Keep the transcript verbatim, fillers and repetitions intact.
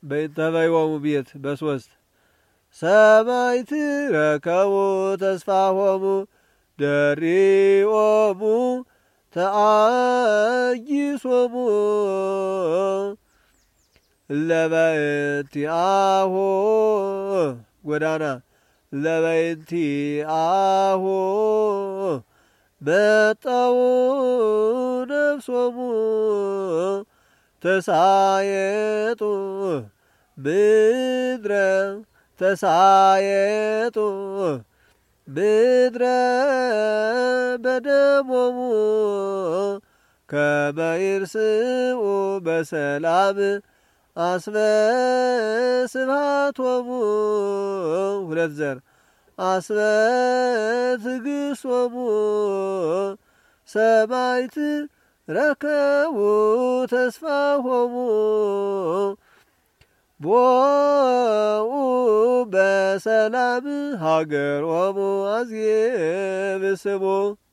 በይተበይወሙ ቤት በሶስት ሰማዕት ረከቡ ተስፋሆሙ ደሪኦሙ ተአጊሶሙ ለበእንቲአሁ ጎዳና ለበእንቲአሁ መጠው ነፍሶሙ ተሳየጡ ምድረ ተሳየጡ ምድረ በደሞሙ ከመ ይርስኡ በሰላም አስበ ስብሐቶሙ ሁለት ዘር አስበ ትግሶሙ ሰማዕት ረከቡ ተስፋሆሙ ቦኡ በሰላም ሀገሮሙ አዝየብስሙ